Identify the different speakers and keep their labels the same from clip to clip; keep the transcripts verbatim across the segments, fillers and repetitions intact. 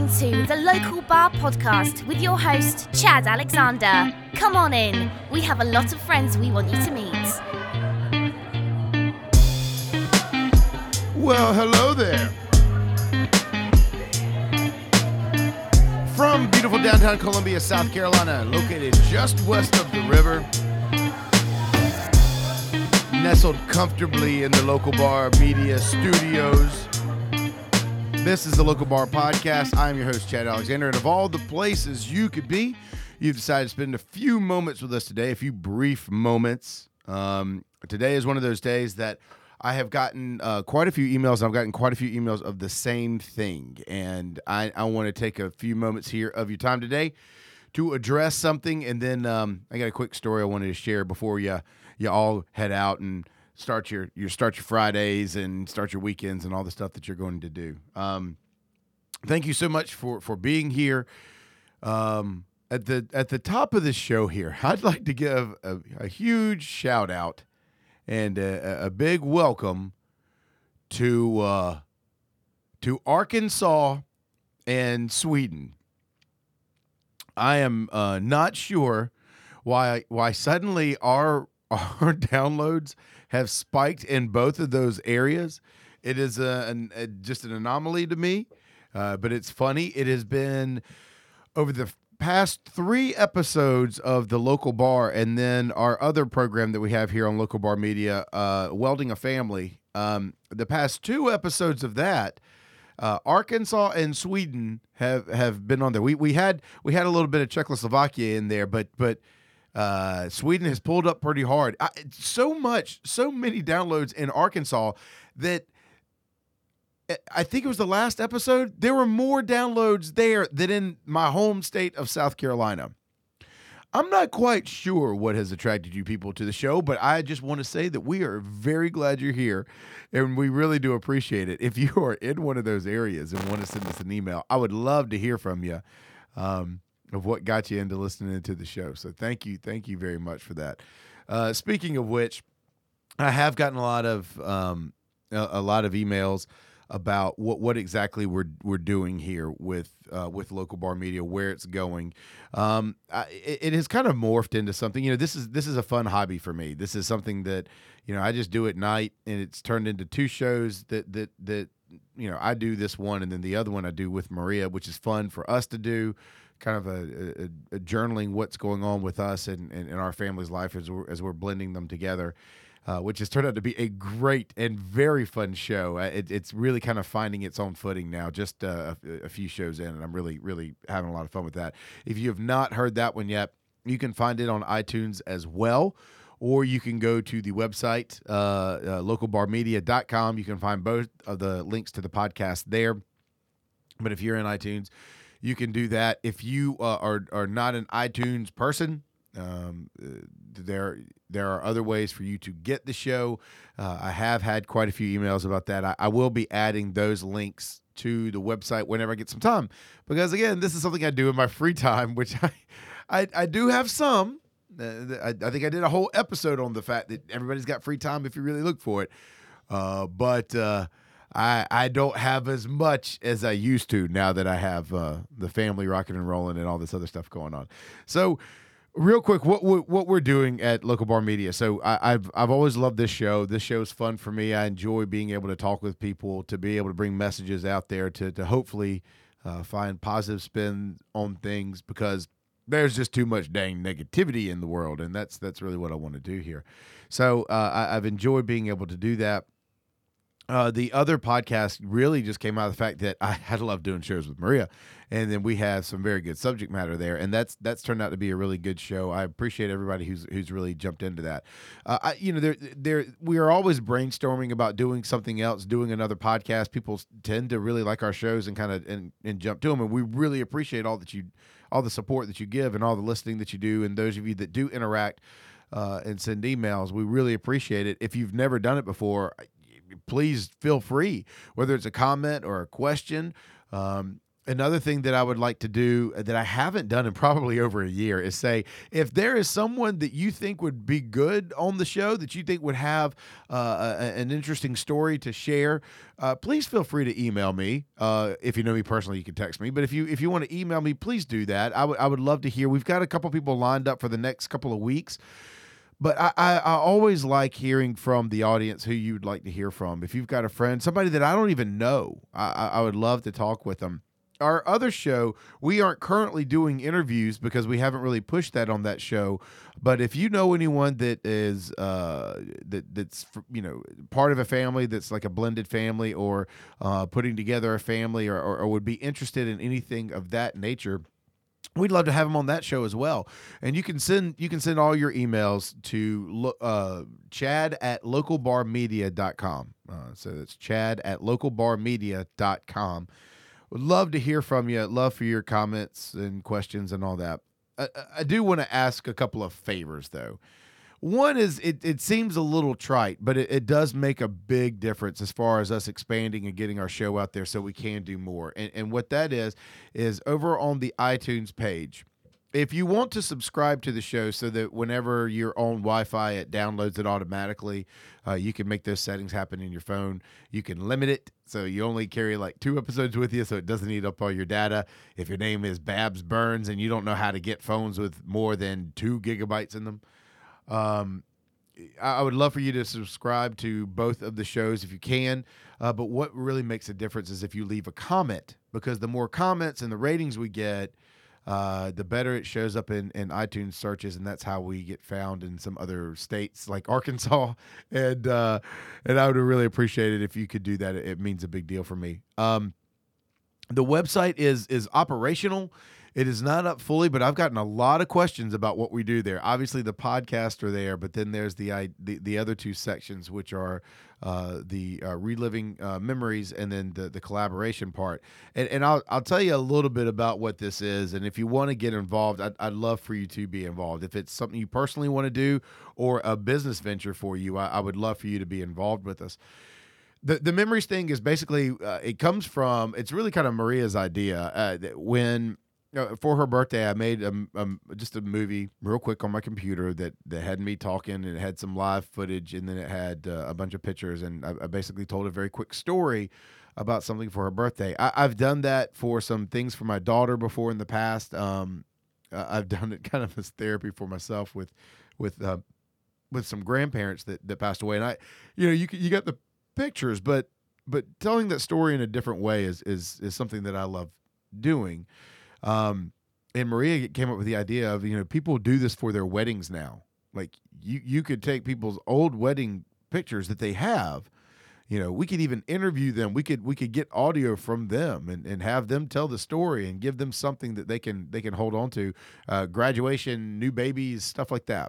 Speaker 1: listening to the Local Bar Podcast with your host, Chad Alexander. Come on in. We have a lot of friends we want you to meet.
Speaker 2: Well, hello there. From beautiful downtown Columbia, South Carolina, located just west of the river, nestled comfortably in the Local Bar Media Studios. This is the Local Bar Podcast. I'm your host, Chad Alexander, and of all the places you could be, you've decided to spend a few moments with us today, a few brief moments. Um, today is one of those days that I have gotten uh, quite a few emails. I've gotten quite a few emails of the same thing, and I, I want to take a few moments here of your time today to address something, and then um, I got a quick story I wanted to share before you you all head out and start your, your start your Fridays and start your weekends and all the stuff that you're going to do. Um, thank you so much for, for being here. Um, at the at the top of this show here, I'd like to give a, a huge shout out and a, a big welcome to uh, to Arkansas and Sweden. I am uh, not sure why why suddenly our our downloads have spiked in both of those areas. It is a, an, a just an anomaly to me, uh, but it's funny. It has been over the past three episodes of the Local Bar, and then our other program that we have here on Local Bar Media, uh, Welding a Family. Um, the past two episodes of that, uh, Arkansas and Sweden have, have been on there. We we had we had a little bit of Czechoslovakia in there, but but. Uh, Sweden has pulled up pretty hard. I, so much, so many downloads in Arkansas that I think it was the last episode. There were more downloads there than in my home state of South Carolina. I'm not quite sure what has attracted you people to the show, but I just want to say that we are very glad you're here, and we really do appreciate it. If you are in one of those areas and want to send us an email, I would love to hear from you. Um, of what got you into listening to the show. So thank you. Thank you very much for that. Uh, speaking of which, I have gotten a lot of um, a, a lot of emails about what, what exactly we're we're doing here with uh, with Local Bar Media, where it's going. Um, I, it, it has kind of morphed into something. You know, this is this is a fun hobby for me. This is something that, you know, I just do at night, and it's turned into two shows that that that you know, I do this one, and then the other one I do with Maria, which is fun for us to do. Kind of a, a, a journaling what's going on with us and in our family's life as we're, as we're blending them together, uh, which has turned out to be a great and very fun show. Uh, it, it's really kind of finding its own footing now, just uh, a, a few shows in, and I'm really, really having a lot of fun with that. If you have not heard that one yet, you can find it on iTunes as well, or you can go to the website, uh, uh, local bar media dot com. You can find both of the links to the podcast there. But if you're in iTunes, you can do that. If you uh, are are not an iTunes person, um, there there are other ways for you to get the show. Uh, I have had quite a few emails about that. I, I will be adding those links to the website whenever I get some time, because again, this is something I do in my free time, which I I, I do have some. Uh, I, I think I did a whole episode on the fact that everybody's got free time if you really look for it, uh, but. Uh, I, I don't have as much as I used to now that I have uh, the family rocking and rolling and all this other stuff going on. So, real quick, what what, what we're doing at Local Bar Media. So, I, I've I've always loved this show. This show is fun for me. I enjoy being able to talk with people, to be able to bring messages out there, to to hopefully uh, find positive spin on things, because there's just too much dang negativity in the world, and that's that's really what I want to do here. So, uh, I, I've enjoyed being able to do that. Uh, the other podcast really just came out of the fact that I had love doing shows with Maria, and then we have some very good subject matter there, and that's that's turned out to be a really good show. I appreciate everybody who's who's really jumped into that. Uh, I, you know, there there we are always brainstorming about doing something else, doing another podcast. People tend to really like our shows and kind of and, and jump to them, and we really appreciate all that you, all the support that you give, and all the listening that you do, and those of you that do interact uh, and send emails. We really appreciate it. If you've never done it before, please feel free, whether it's a comment or a question. Um, Another thing that I would like to do that I haven't done in probably over a year is say, if there is someone that you think would be good on the show, that you think would have uh, a, an interesting story to share, uh, please feel free to email me. Uh, if you know me personally, you can text me. But if you if you want to email me, please do that. I would I would love to hear. We've got a couple people lined up for the next couple of weeks. But I, I, I always like hearing from the audience who you'd like to hear from. If you've got a friend, somebody that I don't even know, I, I I would love to talk with them. Our other show, we aren't currently doing interviews because we haven't really pushed that on that show. But if you know anyone that is uh, that that's you know part of a family that's like a blended family, or uh, putting together a family, or, or, or would be interested in anything of that nature, we'd love to have them on that show as well. And you can send you can send all your emails to lo- uh, Chad at local bar media dot com. Uh, so it's Chad at local bar media dot com. Would love to hear from you. Love for your comments and questions and all that. I, I do want to ask a couple of favors, though. One is it, it seems a little trite, but it, it does make a big difference as far as us expanding and getting our show out there so we can do more. And, and what that is, is over on the iTunes page, if you want to subscribe to the show so that whenever you're on Wi-Fi, it downloads it automatically, uh, you can make those settings happen in your phone. You can limit it so you only carry like two episodes with you, so it doesn't eat up all your data. If your name is Babs Burns and you don't know how to get phones with more than two gigabytes in them, um, I would love for you to subscribe to both of the shows if you can. Uh, but what really makes a difference is if you leave a comment, because the more comments and the ratings we get, Uh, the better it shows up in, in iTunes searches, and that's how we get found in some other states like Arkansas. And uh, and I would really appreciate it if you could do that. It, it means a big deal for me. Um, the website is is operational. It is not up fully, but I've gotten a lot of questions about what we do there. Obviously, the podcasts are there, but then there's the I, the, the other two sections, which are uh, the uh, reliving uh, memories and then the, the collaboration part. And, and I'll I'll tell you a little bit about what this is. And if you want to get involved, I'd, I'd love for you to be involved. If it's something you personally want to do or a business venture for you, I, I would love for you to be involved with us. The the memories thing is basically, uh, it comes from, it's really kind of Maria's idea. Uh, when Uh, for her birthday, I made a, a, just a movie real quick on my computer that, that had me talking, and it had some live footage, and then it had uh, a bunch of pictures, and I, I basically told a very quick story about something for her birthday. I, I've done that for some things for my daughter before in the past. Um, uh, I've done it kind of as therapy for myself with with uh, with some grandparents that, that passed away, and I, you know, you you got the pictures, but but telling that story in a different way is is is something that I love doing. Um, and Maria came up with the idea of, you know, people do this for their weddings now. Like you, you could take people's old wedding pictures that they have, you know, we could even interview them. We could, we could get audio from them and, and have them tell the story and give them something that they can, they can hold on to, uh, graduation, new babies, stuff like that.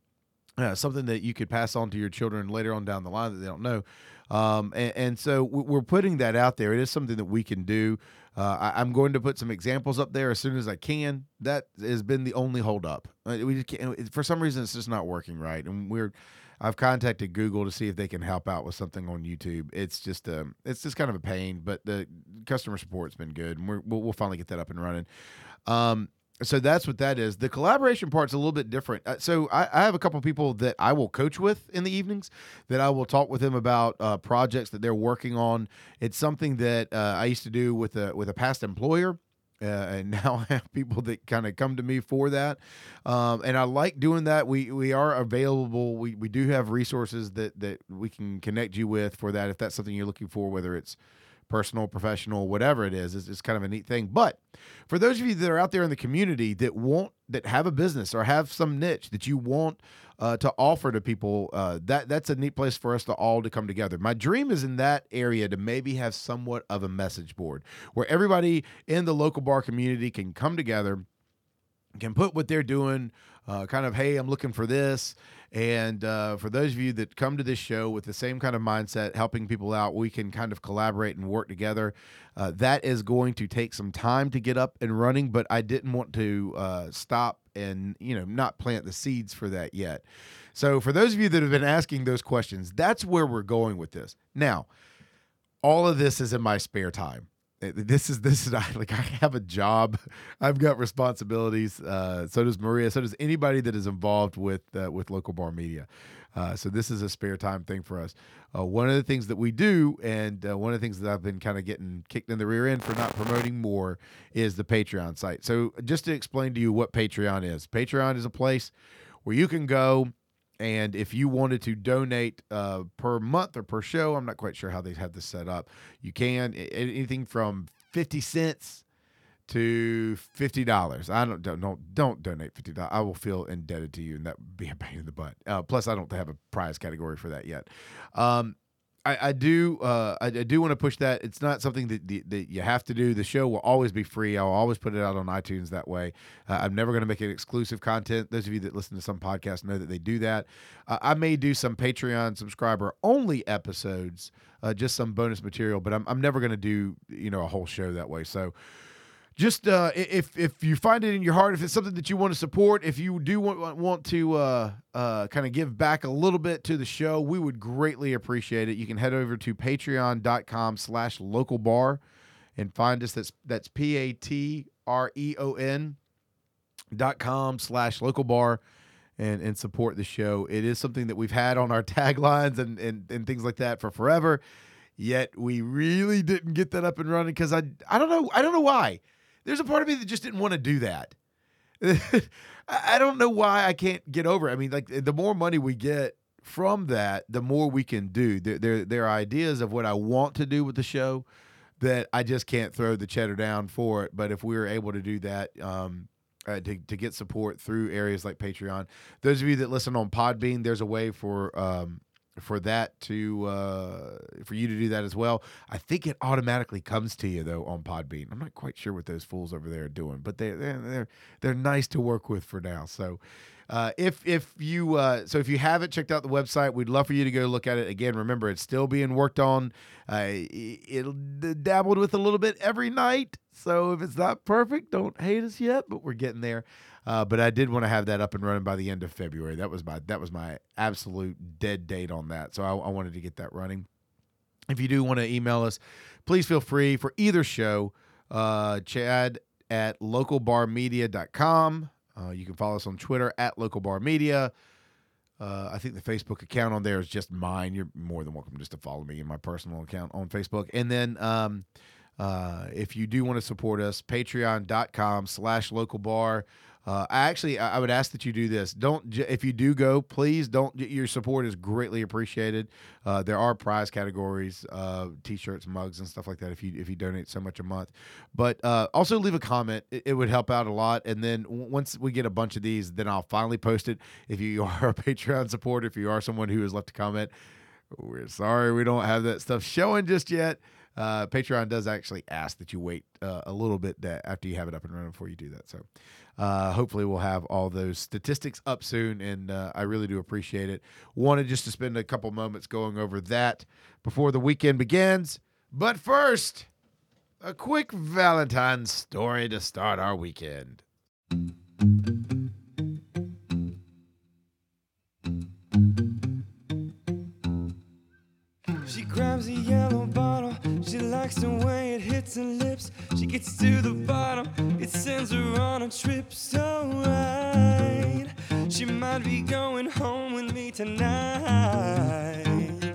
Speaker 2: Uh, something that you could pass on to your children later on down the line that they don't know. Um, and, and so we're putting that out there. It is something that we can do. Uh, I, I'm going to put some examples up there as soon as I can. That has been the only holdup. Uh, we just can't, for some reason, it's just not working right. And we're, I've contacted Google to see if they can help out with something on YouTube. It's just, um, it's just kind of a pain, but the customer support's been good, and we're, we'll, we'll finally get that up and running. Um, So that's what that is. The collaboration part's a little bit different. Uh, so I, I have a couple people that I will coach with in the evenings, that I will talk with them about uh, projects that they're working on. It's something that uh, I used to do with a with a past employer, uh, and now I have people that kind of come to me for that. Um, and I like doing that. We we are available. We we do have resources that that we can connect you with for that if that's something you're looking for, whether it's personal, professional, whatever it is. It's, it's kind of a neat thing. But for those of you that are out there in the community that want, that have a business or have some niche that you want uh, to offer to people, uh, that that's a neat place for us to all to come together. My dream is in that area to maybe have somewhat of a message board where everybody in the local bar community can come together, can put what they're doing, uh, kind of, hey, I'm looking for this. And uh, for those of you that come to this show with the same kind of mindset, helping people out, we can kind of collaborate and work together. Uh, that is going to take some time to get up and running, but I didn't want to uh, stop and, you know, not plant the seeds for that yet. So for those of you that have been asking those questions, that's where we're going with this. Now, all of this is in my spare time. this is this is like I have a job, I've got responsibilities. Uh, so does Maria. So does anybody that is involved with uh, with Local Bar Media. Uh, so this is a spare time thing for us. Uh, one of the things that we do, and uh, one of the things that I've been kind of getting kicked in the rear end for not promoting more, is the Patreon site. So just to explain to you what Patreon is, Patreon is a place where you can go, and if you wanted to donate uh, per month or per show, I'm not quite sure how they have this set up. You can anything from fifty cents to fifty dollars. I don't don't don't, don't donate fifty dollars. I will feel indebted to you, and that would be a pain in the butt. Uh, plus, I don't have a prize category for that yet. Um, I, I do uh, I, I do want to push that. It's not something that, that that you have to do. The show will always be free. I'll always put it out on iTunes that way. Uh, I'm never going to make it exclusive content. Those of you that listen to some podcasts know that they do that. Uh, I may do some Patreon subscriber only episodes, uh, just some bonus material, but I'm I'm never going to do you know a whole show that way. So. Just uh, if if you find it in your heart, if it's something that you want to support, if you do want want to uh, uh, kind of give back a little bit to the show, we would greatly appreciate it. You can head over to patreon.com slash local bar and find us. That's that's P A T R E O N dot com slash local bar and, and support the show. It is something that we've had on our taglines and, and, and things like that for forever, yet we really didn't get that up and running because I I don't know I don't know why. There's a part of me that just didn't want to do that. I don't know why I can't get over it. I mean, like the more money we get from that, the more we can do. There, there, there are ideas of what I want to do with the show that I just can't throw the cheddar down for it. But if we were able to do that, um, uh, to, to get support through areas like Patreon, those of you that listen on Podbean, there's a way for um, for that to uh, for you to do that as well. I think it automatically comes to you though on Podbean. I'm not quite sure what those fools over there are doing, but they they're they're they're nice to work with for now. So uh, if if you uh, so if you haven't checked out the website, we'd love for you to go look at it again. Remember, it's still being worked on. Uh, it'll dabbled with a little bit every night. So if it's not perfect, don't hate us yet, but we're getting there. Uh, but I did want to have that up and running by the end of February. That was my that was my absolute dead date on that. So I, I wanted to get that running. If you do want to email us, please feel free for either show. Uh, Chad at local bar media dot com. Uh, you can follow us on Twitter at localbarmedia. Uh, I think the Facebook account on there is just mine. You're more than welcome just to follow me in my personal account on Facebook. And then um, uh, if you do want to support us, patreon.com slash local bar. Uh, I actually, I would ask that you do this. Don't, if you do go, please don't. Your support is greatly appreciated. Uh, there are prize categories, uh, t-shirts, mugs, and stuff like that. If you if you donate so much a month, but uh, also leave a comment. It, it would help out a lot. And then w- once we get a bunch of these, then I'll finally post it. If you are a Patreon supporter, if you are someone who has left a comment, we're sorry we don't have that stuff showing just yet. Uh, Patreon does actually ask that you wait uh, a little bit that after you have it up and running before you do that. So uh, hopefully we'll have all those statistics up soon, and uh, I really do appreciate it. Wanted just to spend a couple moments going over that before the weekend begins. But first, a quick Valentine's story to start our weekend.
Speaker 3: She grabs a yellow bottle, she likes the way it hits her lips. She gets to the bottom, it sends her on a trip so right. She might be going home with me tonight.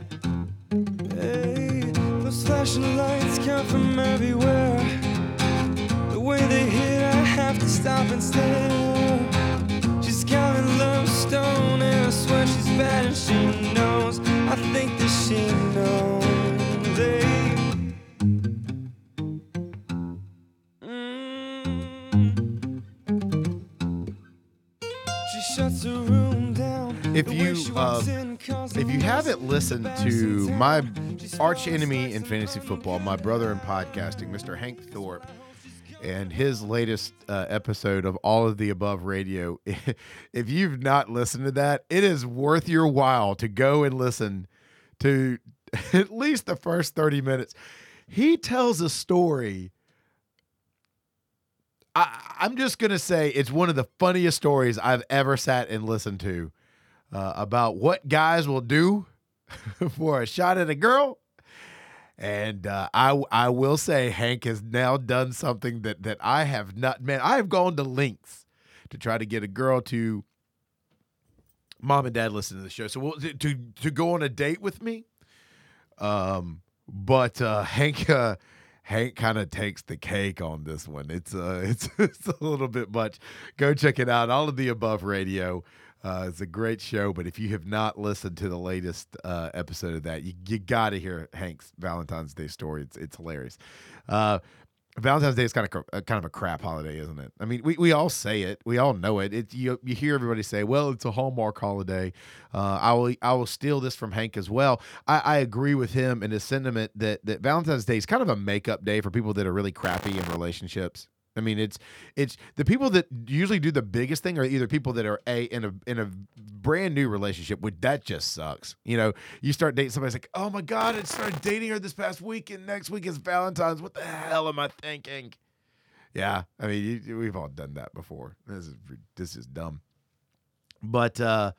Speaker 3: Hey, those flashing lights come from everywhere. The way they hit, I have to stop and stare. She's got a love stone and I swear she's bad and she knows. I think that she knows. Hey. Mm. She shuts her room down.
Speaker 2: If you uh, if you haven't listened to my arch enemy in fantasy football, my brother in podcasting, Mister Hank Thorpe, and his latest uh, episode of All of the Above Radio, if you've not listened to that, it is worth your while to go and listen to at least the first thirty minutes. He tells a story. I, I'm just going to say it's one of the funniest stories I've ever sat and listened to uh, about what guys will do for a shot at a girl. And uh, I I will say Hank has now done something that that I have not. Man, I have gone to lengths to try to get a girl to mom and dad listen to the show. So we'll, to to go on a date with me. Um, but uh, Hank uh, Hank kind of takes the cake on this one. It's uh it's it's a little bit much. Go check it out. All of the Above Radio. Uh, it's a great show, but if you have not listened to the latest uh, episode of that, you, you got to hear Hank's Valentine's Day story. It's it's hilarious. Uh, Valentine's Day is kind of a, kind of a crap holiday, isn't it? I mean, we, we all say it, we all know it. It you you hear everybody say, "Well, it's a Hallmark holiday." Uh, I will I will steal this from Hank as well. I, I agree with him in his sentiment that that Valentine's Day is kind of a makeup day for people that are really crappy in relationships. I mean, it's it's the people that usually do the biggest thing are either people that are a in a in a brand new relationship, which that just sucks. You know, you start dating somebody's like, oh my God, I started dating her this past week, and next week is Valentine's. What the hell am I thinking? Yeah, I mean, you, we've all done that before. This is this is dumb, but uh,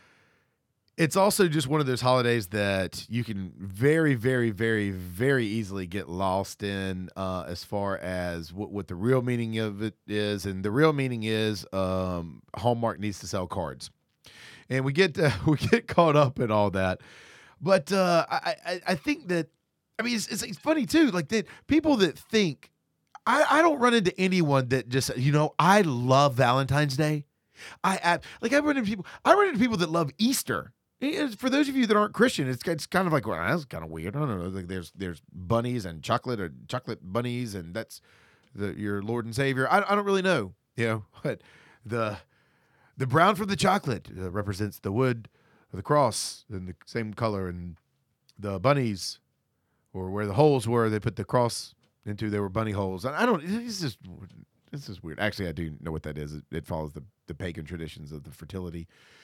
Speaker 2: it's also just one of those holidays that you can very, very, very, very easily get lost in uh, as far as what, what the real meaning of it is. And the real meaning is um, Hallmark needs to sell cards. And we get uh, we get caught up in all that. But uh, I, I, I think that, I mean, it's, it's, it's funny too. Like that people that think, I, I don't run into anyone that just, you know, I love Valentine's Day. I, I like I run into people, I run into people that love Easter. For those of you that aren't Christian, it's it's kind of like, well, that's kind of weird. I don't know. Like there's there's bunnies and chocolate or chocolate bunnies, and that's the your Lord and Savior. I, I don't really know, you know, but the the brown from the chocolate uh, represents the wood of the cross in the same color, and the bunnies, or where the holes were, they put the cross into. They were bunny holes. I don't. It's just this is weird. Actually, I do know what that is. It, it follows the the pagan traditions of the fertility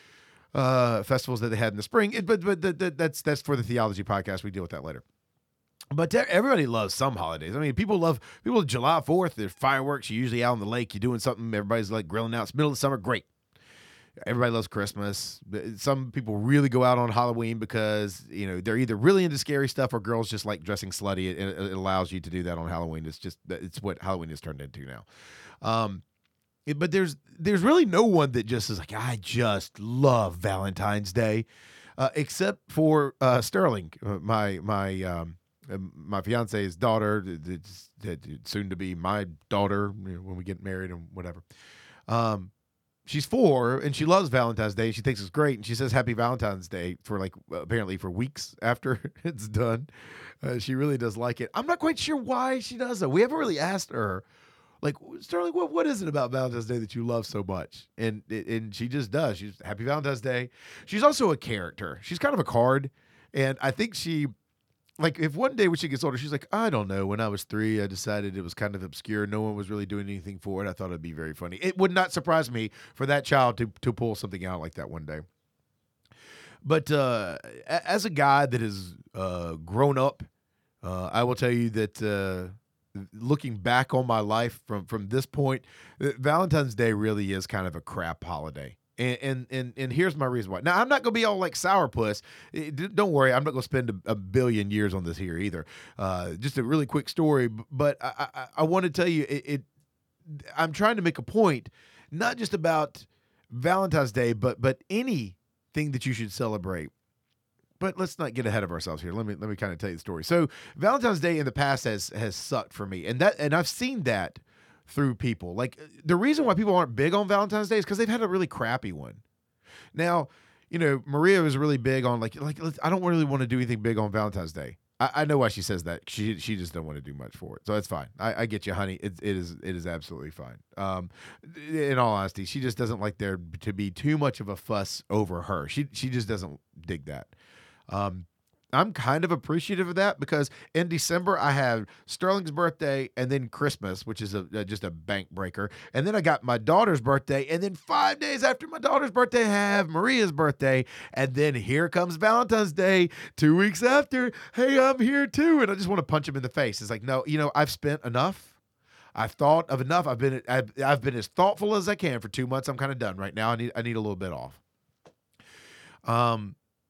Speaker 2: Uh, festivals that they had in the spring, it, but but the, the, that's that's for the theology podcast. We deal with that later. But te- everybody loves some holidays. I mean, people love people. July fourth, there's fireworks. You're usually out on the lake. You're doing something. Everybody's like grilling out. It's middle of the summer. Great. Everybody loves Christmas. Some people really go out on Halloween because you know they're either really into scary stuff or girls just like dressing slutty. It, it allows you to do that on Halloween. It's just it's what Halloween has turned into now. Um, It, but there's there's really no one that just is like, I just love Valentine's Day, uh, except for uh, Sterling, uh, my my um, uh, my fiance's daughter, it's, it's soon to be my daughter, you know, when we get married and whatever. Um, she's four and she loves Valentine's Day. She thinks it's great, and she says Happy Valentine's Day for like apparently for weeks after it's done. Uh, she really does like it. I'm not quite sure why she does though. We haven't really asked her. Like, Sterling, what what is it about Valentine's Day that you love so much? And and she just does. She's Happy Valentine's Day. She's also a character. She's kind of a card. And I think she, like, if one day when she gets older, she's like, I don't know. When I was three, I decided it was kind of obscure. No one was really doing anything for it. I thought it'd be very funny. It would not surprise me for that child to, to pull something out like that one day. But uh, as a guy that has uh, grown up, uh, I will tell you that uh, looking back on my life from, from this point, Valentine's Day really is kind of a crap holiday. And, and and and here's my reason why. Now, I'm not going to be all like sourpuss. Don't worry, I'm not going to spend a, a billion years on this here either. Uh, just a really quick story, but I, I, I want to tell you, it, it. I'm trying to make a point, not just about Valentine's Day, but but anything that you should celebrate. But let's not get ahead of ourselves here. Let me let me kind of tell you the story. So Valentine's Day in the past has has sucked for me, and that and I've seen that through people. Like, the reason why people aren't big on Valentine's Day is because they've had a really crappy one. Now, you know, Maria was really big on like like I don't really want to do anything big on Valentine's Day. I, I know why she says that. She she just don't want to do much for it, so that's fine. I, I get you, honey. It it is it is absolutely fine. Um, in all honesty, she just doesn't like there to be too much of a fuss over her. She she just doesn't dig that. Um, I'm kind of appreciative of that because in December I have Sterling's birthday and then Christmas, which is a, a just a bank breaker. And then I got my daughter's birthday. And then five days after my daughter's birthday, I have Maria's birthday. And then here comes Valentine's Day two weeks after. Hey, I'm here too. And I just want to punch him in the face. It's like, no, you know, I've spent enough. I've thought of enough. I've been, I've, I've been as thoughtful as I can for two months. I'm kind of done right now. I need, I need a little bit off. Um,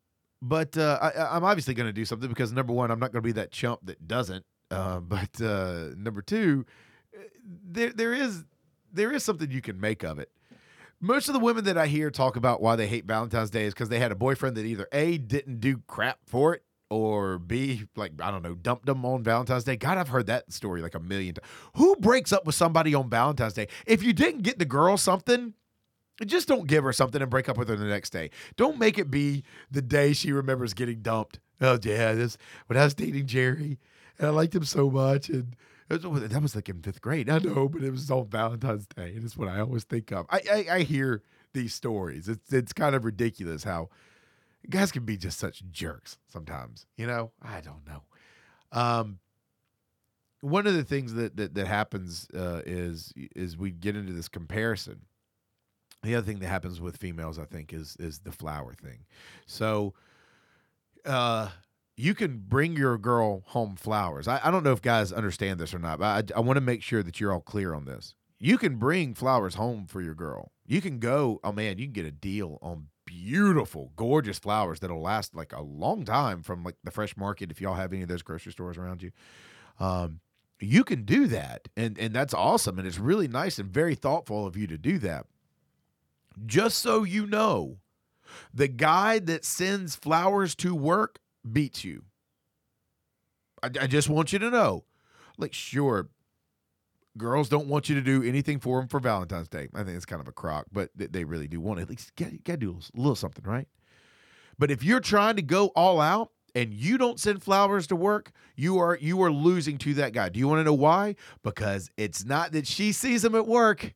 Speaker 2: but uh, I, I'm obviously going to do something because number one, I'm not going to be that chump that doesn't. Uh, but uh, number two, there there is there is something you can make of it. Most of the women that I hear talk about why they hate Valentine's Day is because they had a boyfriend that either A, didn't do crap for it, or B, like, I don't know, dumped them on Valentine's Day. God, I've heard that story like a million times. Who breaks up with somebody on Valentine's Day? If you didn't get the girl something, just don't give her something and break up with her the next day. Don't make it be the day she remembers getting dumped. Oh, yeah, this when I was dating Jerry, and I liked him so much, and it was, that was like in fifth grade. I know, but it was on Valentine's Day, and it's what I always think of. I, I, I hear these stories. It's it's kind of ridiculous how guys can be just such jerks sometimes. You know, I don't know. Um, one of the things that that, that happens uh, is is we get into this comparison. The other thing that happens with females, I think, is is the flower thing. So, uh. You can bring your girl home flowers. I, I don't know if guys understand this or not, but I, I want to make sure that you're all clear on this. You can bring flowers home for your girl. You can go, oh man, you can get a deal on beautiful, gorgeous flowers that'll last like a long time from like the Fresh Market if y'all have any of those grocery stores around you. Um, you can do that, and, and that's awesome, and it's really nice and very thoughtful of you to do that. Just so you know, the guy that sends flowers to work beats you. I, I just want you to know. Like, sure, girls don't want you to do anything for them for Valentine's Day. I think it's kind of a crock, but they, they really do want to. At least you got to do a little, little something, right? But if you're trying to go all out and you don't send flowers to work, you are you are losing to that guy. Do you want to know why? Because it's not that she sees them at work.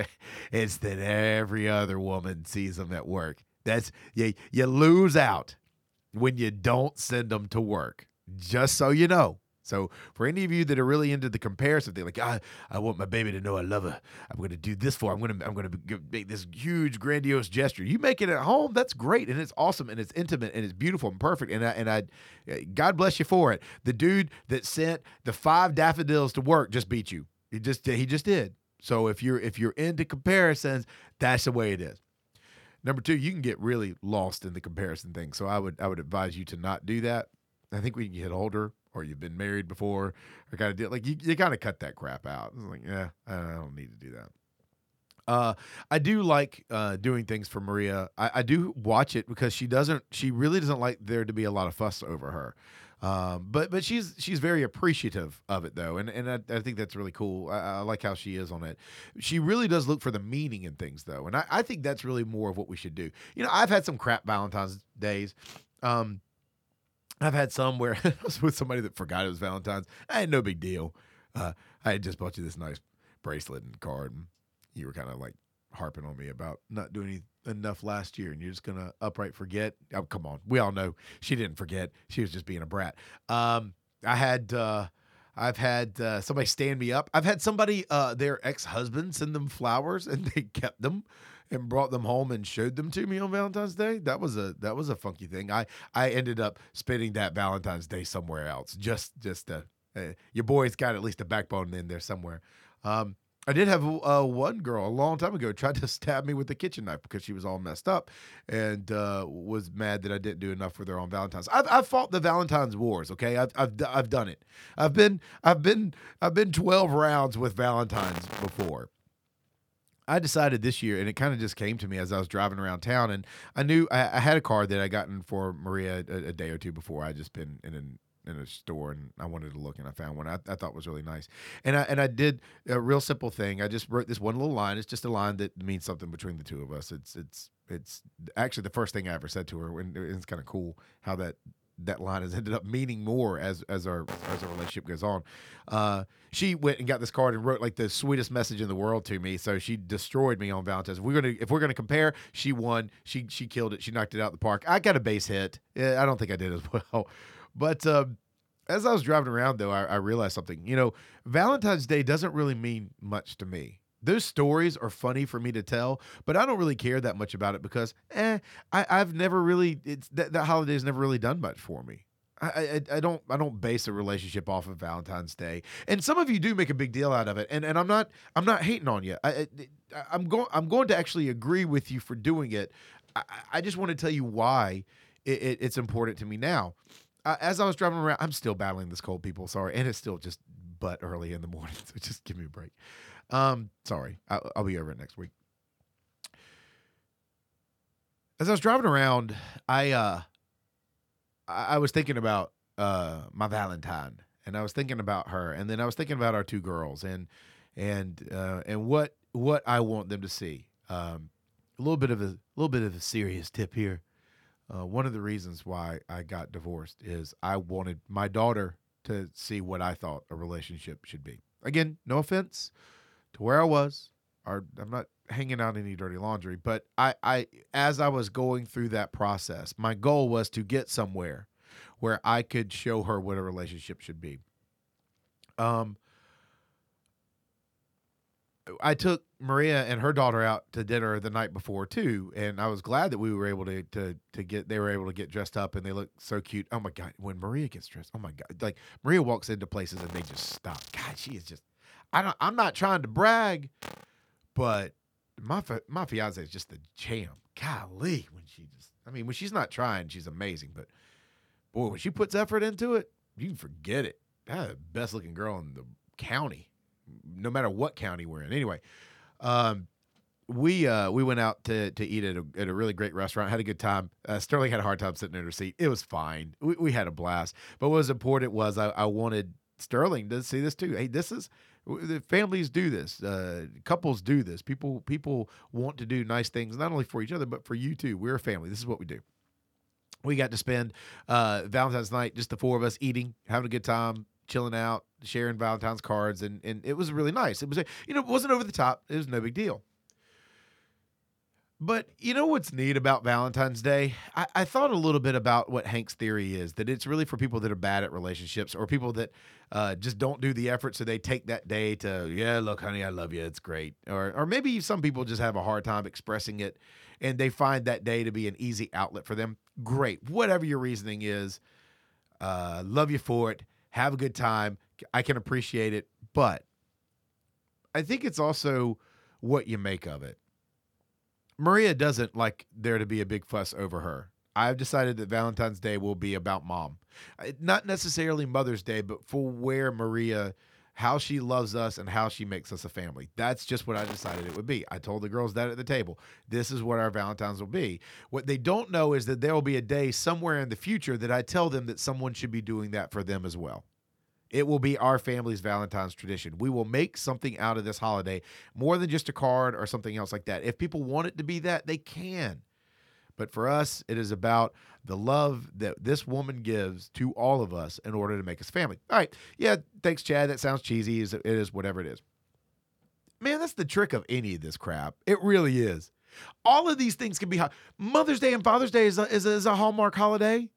Speaker 2: It's that every other woman sees them at work. That's you, you lose out when you don't send them to work, just so you know. So for any of you that are really into the comparison thing, like, I, I want my baby to know I love her. I'm going to do this for her. I'm going to I'm going to make this huge, grandiose gesture. You make it at home, that's great, and it's awesome, and it's intimate, and it's beautiful and perfect, and I, and I, God bless you for it. The dude that sent the five daffodils to work just beat you. He just he just did. So if you're if you're into comparisons, that's the way it is. Number two, you can get really lost in the comparison thing. So I would I would advise you to not do that. I think when you get older or you've been married before or kind of do like you, you got to cut that crap out. It's like, yeah, I don't need to do that. Uh, I do like uh, doing things for Maria. I, I do watch it because she doesn't. She really doesn't like there to be a lot of fuss over her. Um, but but she's she's very appreciative of it though, and and I, I think that's really cool. I, I like how she is on it. She really does look for the meaning in things though, and I, I think that's really more of what we should do. You know, I've had some crap Valentine's days. Um, I've had some where I was with somebody that forgot it was Valentine's. I had no big deal. Uh, I had just bought you this nice bracelet and card, and you were kind of like harping on me about not doing any, enough last year, and you're just gonna upright forget. Oh, come on, we all know she didn't forget. She was just being a brat. Um, I had, uh, I've had uh, somebody stand me up. I've had somebody, uh, their ex-husband send them flowers, and they kept them and brought them home and showed them to me on Valentine's Day. That was a that was a funky thing. I I ended up spending that Valentine's Day somewhere else. Just just uh, uh, your boy's got at least a backbone in there somewhere. Um, I did have uh, one girl a long time ago tried to stab me with a kitchen knife because she was all messed up and uh, was mad that I didn't do enough for her on Valentine's. I've I've fought the Valentine's wars. Okay, I've I've I've done it. I've been I've been I've been twelve rounds with Valentine's before. I decided this year, and it kind of just came to me as I was driving around town, and I knew I, I had a card that I gotten for Maria a, a day or two before. I just been in an in a store and I wanted to look and I found one I, I thought was really nice. And I and I did a real simple thing. I just wrote this one little line. It's just a line that means something between the two of us. It's it's it's actually the first thing I ever said to her, and it's kind of cool how that that line has ended up meaning more as as our as our relationship goes on. Uh, she went and got this card and wrote like the sweetest message in the world to me. So she destroyed me on Valentine's. If we're gonna if we're gonna compare, she won. She she killed it. She knocked it out the park. I got a base hit. Yeah, I don't think I did as well, but. Um, As I was driving around, though, I, I realized something. You know, Valentine's Day doesn't really mean much to me. Those stories are funny for me to tell, but I don't really care that much about it because, eh, I, I've never really it's that, that holiday's never really done much for me. I, I I don't I don't base a relationship off of Valentine's Day, and some of you do make a big deal out of it, and and I'm not I'm not hating on you. I, I I'm going I'm going to actually agree with you for doing it. I, I just want to tell you why it, it, it's important to me now. Uh, as I was driving around, I'm still battling this cold, people. Sorry, and it's still just butt early in the morning, so just give me a break. Um, sorry, I, I'll be over it next week. As I was driving around, I uh, I, I was thinking about uh my Valentine, and I was thinking about her, and then I was thinking about our two girls, and and uh, and what what I want them to see. Um, a little bit of a little bit of a serious tip here. Uh, one of the reasons why I got divorced is I wanted my daughter to see what I thought a relationship should be. Again, no offense to where I was, or I'm not hanging out any dirty laundry, but I, I, as I was going through that process, my goal was to get somewhere where I could show her what a relationship should be. Um, I took Maria and her daughter out to dinner the night before too, and I was glad that we were able to to to get they were able to get dressed up, and they look so cute. Oh my God, when Maria gets dressed, oh my God, like Maria walks into places and they just stop. God, she is just. I don't. I'm not trying to brag, but my my fiance is just the jam. Golly, when she just. I mean, when she's not trying, she's amazing. But boy, when she puts effort into it, you can forget it. That's the best looking girl in the county. No matter what county we're in. Anyway, um, we uh, we went out to to eat at a, at a really great restaurant. Had a good time. Uh, Sterling had a hard time sitting in her seat. It was fine. We, we had a blast. But what was important was I, I wanted Sterling to see this too. Hey, this is the families do this. Uh, couples do this. People people want to do nice things not only for each other but for you too. We're a family. This is what we do. We got to spend uh, Valentine's night, just the four of us eating, having a good time, chilling out, sharing Valentine's cards, and and it was really nice. It was, you know, it wasn't over the top. It was no big deal. But you know what's neat about Valentine's Day? I, I thought a little bit about what Hank's theory is, that it's really for people that are bad at relationships or people that uh, just don't do the effort, so they take that day to, yeah, look, honey, I love you. It's great. Or, or maybe some people just have a hard time expressing it, and they find that day to be an easy outlet for them. Great. Whatever your reasoning is, uh, love you for it. Have a good time. I can appreciate it. But I think it's also what you make of it. Maria doesn't like there to be a big fuss over her. I've decided that Valentine's Day will be about mom. Not necessarily Mother's Day, but for where Maria, how she loves us and how she makes us a family. That's just what I decided it would be. I told the girls that at the table. This is what our Valentine's will be. What they don't know is that there will be a day somewhere in the future that I tell them that someone should be doing that for them as well. It will be our family's Valentine's tradition. We will make something out of this holiday more than just a card or something else like that. If people want it to be that, they can. But for us, it is about the love that this woman gives to all of us in order to make us family. All right. Yeah, thanks, Chad. That sounds cheesy. It is whatever it is. Man, that's the trick of any of this crap. It really is. All of these things can be... Mother's Day and Father's Day is a, is a, is a Hallmark holiday.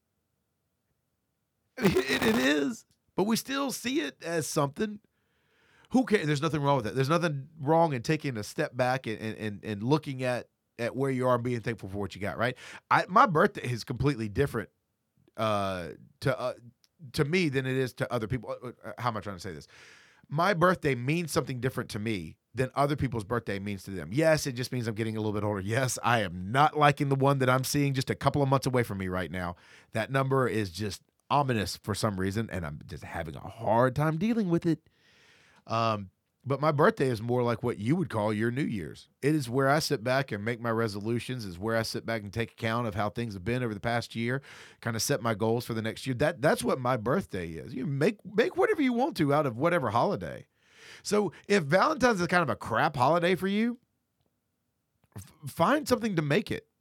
Speaker 2: It, it, it is. But we still see it as something. Who cares? There's nothing wrong with it. There's nothing wrong in taking a step back and and, and looking at, at where you are and being thankful for what you got, right? I, my birthday is completely different uh, to uh, to me than it is to other people. How am I trying to say this? My birthday means something different to me than other people's birthday means to them. Yes, it just means I'm getting a little bit older. Yes, I am not liking the one that I'm seeing just a couple of months away from me right now. That number is just ominous for some reason, and I'm just having a hard time dealing with it. Um, but my birthday is more like what you would call your New Year's. It is where I sit back and make my resolutions. It's where I sit back and take account of how things have been over the past year, kind of set my goals for the next year. That that's what my birthday is. You make make whatever you want to out of whatever holiday. So if Valentine's is kind of a crap holiday for you, f- find something to make it.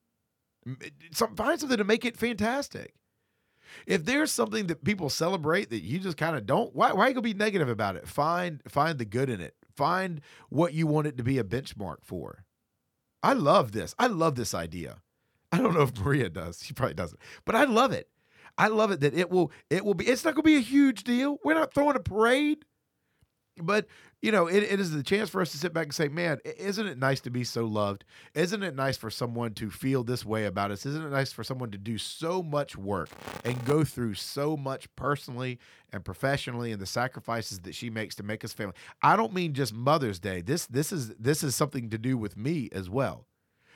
Speaker 2: Some, find something to make it fantastic. If there's something that people celebrate that you just kind of don't, why, why are you going to be negative about it? Find find the good in it. Find what you want it to be a benchmark for. I love this. I love this idea. I don't know if Maria does. She probably doesn't. But I love it. I love it that it will, it will be, it's not going to be a huge deal. We're not throwing a parade. But, you know, it, it is the chance for us to sit back and say, man, isn't it nice to be so loved? Isn't it nice for someone to feel this way about us? Isn't it nice for someone to do so much work and go through so much personally and professionally and the sacrifices that she makes to make us family? I don't mean just Mother's Day. This this is this is something to do with me as well.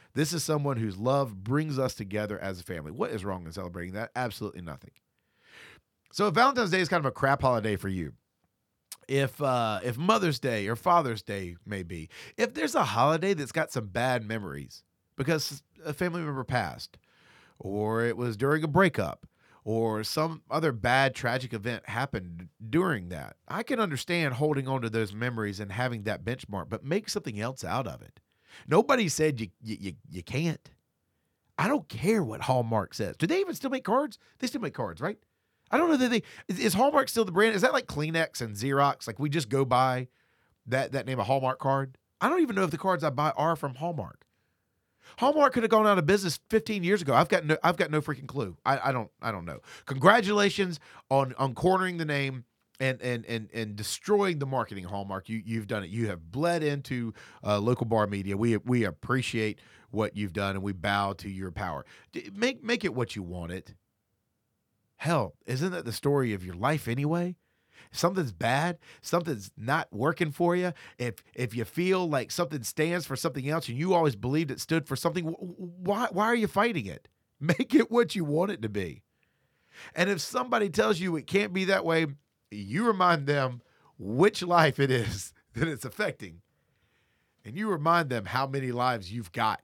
Speaker 2: This is someone whose love brings us together as a family. What is wrong in celebrating that? Absolutely nothing. So if Valentine's Day is kind of a crap holiday for you, if uh, if Mother's Day or Father's Day may be, if there's a holiday that's got some bad memories because a family member passed, or it was during a breakup, or some other bad tragic event happened during that, I can understand holding on to those memories and having that benchmark, but make something else out of it. Nobody said you you you, you can't. I don't care what Hallmark says. Do they even still make cards? They still make cards, right? I don't know that they is, is Hallmark still the brand? Is that like Kleenex and Xerox? Like we just go by that that name a Hallmark card? I don't even know if the cards I buy are from Hallmark. Hallmark could have gone out of business fifteen years ago. I've got no I've got no freaking clue. I, I don't I don't know. Congratulations on on cornering the name and and and and destroying the marketing, Hallmark. You you've done it. You have bled into uh, local bar media. We we appreciate what you've done and we bow to your power. Make make it what you want it. Hell, isn't that the story of your life anyway? If something's bad, something's not working for you, if if you feel like something stands for something else and you always believed it stood for something, why why are you fighting it? Make it what you want it to be. And if somebody tells you it can't be that way, you remind them which life it is that it's affecting. And you remind them how many lives you've got.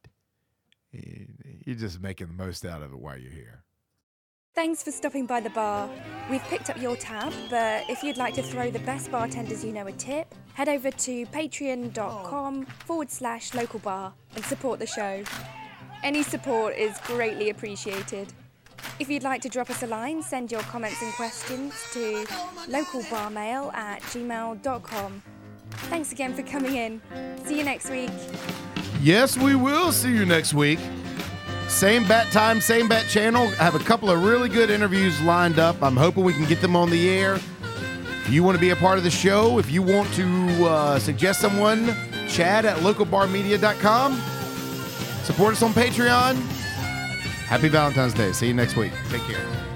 Speaker 2: You're just making the most out of it while you're here.
Speaker 4: Thanks for stopping by the bar. We've picked up your tab, but if you'd like to throw the best bartenders you know a tip, head over to patreon.com forward slash local bar and support the show. Any support is greatly appreciated. If you'd like to drop us a line, send your comments and questions to localbarmail at gmail dot com. Thanks again for coming in. See you next week.
Speaker 2: Yes, we will see you next week. Same bat time, same bat channel. I have a couple of really good interviews lined up. I'm hoping we can get them on the air. If you want to be a part of the show, if you want to uh, suggest someone, Chad at local bar media dot com. Support us on Patreon. Happy Valentine's Day. See you next week. Take care.